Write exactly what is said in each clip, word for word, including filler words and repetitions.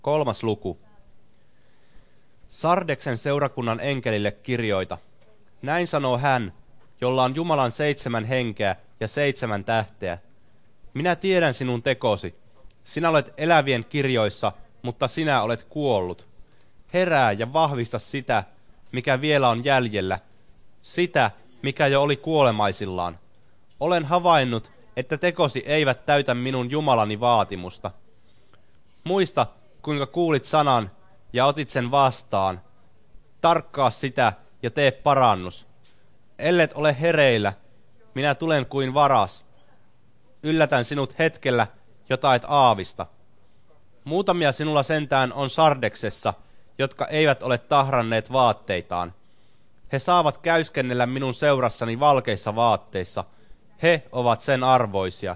Kolmas luku. Sardeksen seurakunnan enkelille kirjoita. Näin sanoo hän, jolla on Jumalan seitsemän henkeä ja seitsemän tähteä. Minä tiedän sinun tekosi. Sinä olet elävien kirjoissa, mutta sinä olet kuollut. Herää ja vahvista sitä, mikä vielä on jäljellä, sitä, mikä jo oli kuolemaisillaan. Olen havainnut, että tekosi eivät täytä minun Jumalani vaatimusta. Muista, kuinka kuulit sanan ja otit sen vastaan. Tarkkaa sitä ja tee parannus. Ellet ole hereillä, minä tulen kuin varas. Yllätän sinut hetkellä, jota et aavista. Muutamia sinulla sentään on Sardeksessa, jotka eivät ole tahranneet vaatteitaan. He saavat käyskennellä minun seurassani valkeissa vaatteissa. He ovat sen arvoisia.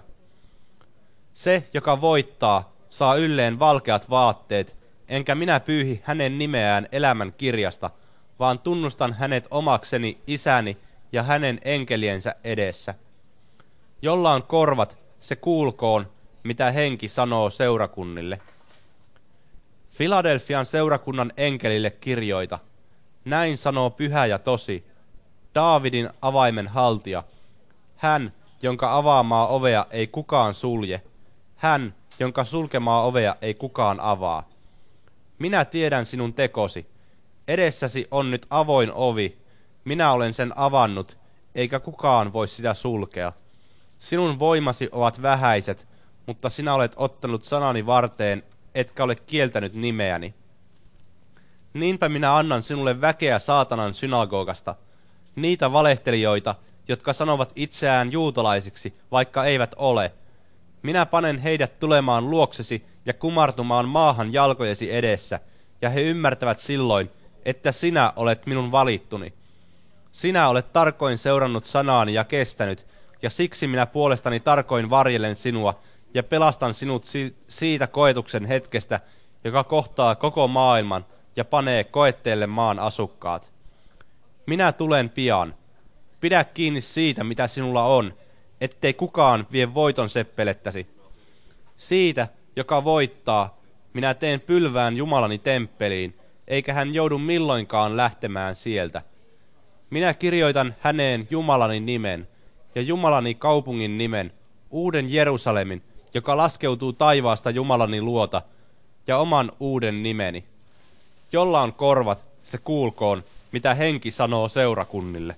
Se, joka voittaa, saa ylleen valkeat vaatteet, enkä minä pyyhi hänen nimeään elämän kirjasta, vaan tunnustan hänet omakseni isäni ja hänen enkeliensä edessä. Jolla on korvat, se kuulkoon, mitä henki sanoo seurakunnille. Filadelfian seurakunnan enkelille kirjoita. Näin sanoo pyhä ja tosi, Daavidin avaimen haltija. Hän, jonka avaamaa ovea ei kukaan sulje. Hän, jonka sulkemaa ovea ei kukaan avaa. Minä tiedän sinun tekosi. Edessäsi on nyt avoin ovi. Minä olen sen avannut, eikä kukaan voi sitä sulkea. Sinun voimasi ovat vähäiset, mutta sinä olet ottanut sanani varteen, etkä ole kieltänyt nimeäni. Niinpä minä annan sinulle väkeä saatanan synagogasta, niitä valehtelijoita, jotka sanovat itseään juutalaisiksi, vaikka eivät ole. Minä panen heidät tulemaan luoksesi ja kumartumaan maahan jalkojesi edessä, ja he ymmärtävät silloin, että sinä olet minun valittuni. Sinä olet tarkoin seurannut sanaani ja kestänyt, ja siksi minä puolestani tarkoin varjelen sinua ja pelastan sinut si- siitä koetuksen hetkestä, joka kohtaa koko maailman ja panee koetteelle maan asukkaat. Minä tulen pian. Pidä kiinni siitä, mitä sinulla on, ettei kukaan vie voiton seppelettäsi. Siitä, joka voittaa, minä teen pylvään Jumalani temppeliin, eikä hän joudu milloinkaan lähtemään sieltä. Minä kirjoitan häneen Jumalani nimen ja Jumalani kaupungin nimen, uuden Jerusalemin, joka laskeutuu taivaasta Jumalani luota, ja oman uuden nimeni. Jolla on korvat, se kuulkoon, mitä henki sanoo seurakunnille.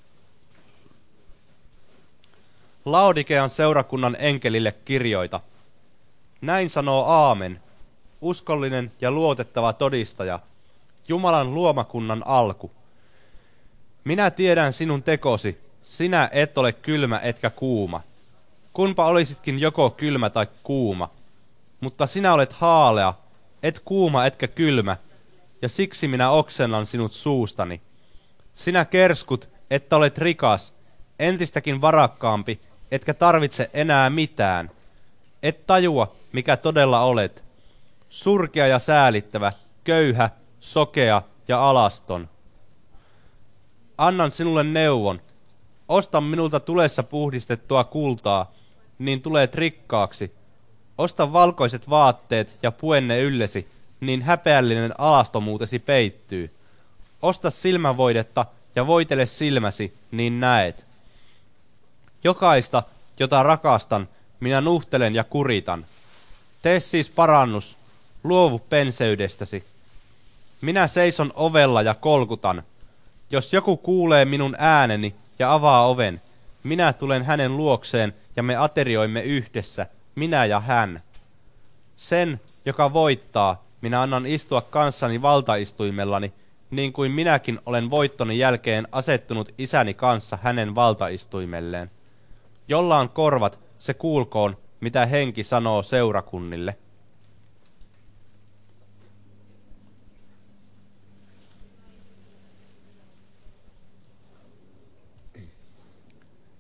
Laodikean seurakunnan enkelille kirjoita. Näin sanoo Aamen, uskollinen ja luotettava todistaja, Jumalan luomakunnan alku. Minä tiedän sinun tekosi, sinä et ole kylmä etkä kuuma. Kunpa olisitkin joko kylmä tai kuuma, mutta sinä olet haalea, et kuuma etkä kylmä, ja siksi minä oksennan sinut suustani. Sinä kerskut, että olet rikas, entistäkin varakkaampi, etkä tarvitse enää mitään. Et tajua, mikä todella olet. Surkea ja säälittävä, köyhä, sokea ja alaston. Annan sinulle neuvon. Osta minulta tulessa puhdistettua kultaa, niin tulet rikkaaksi. Osta valkoiset vaatteet ja pue ne yllesi, niin häpeällinen alastomuutesi peittyy. Osta silmävoidetta ja voitele silmäsi, niin näet. Jokaista, jota rakastan, minä nuhtelen ja kuritan. Tee siis parannus, luovu penseydestäsi. Minä seison ovella ja kolkutan. Jos joku kuulee minun ääneni ja avaa oven, minä tulen hänen luokseen ja me aterioimme yhdessä, minä ja hän. Sen, joka voittaa, minä annan istua kanssani valtaistuimellani, niin kuin minäkin olen voittoni jälkeen asettunut isäni kanssa hänen valtaistuimelleen. Jolla on korvat, se kuulkoon, mitä henki sanoo seurakunnille.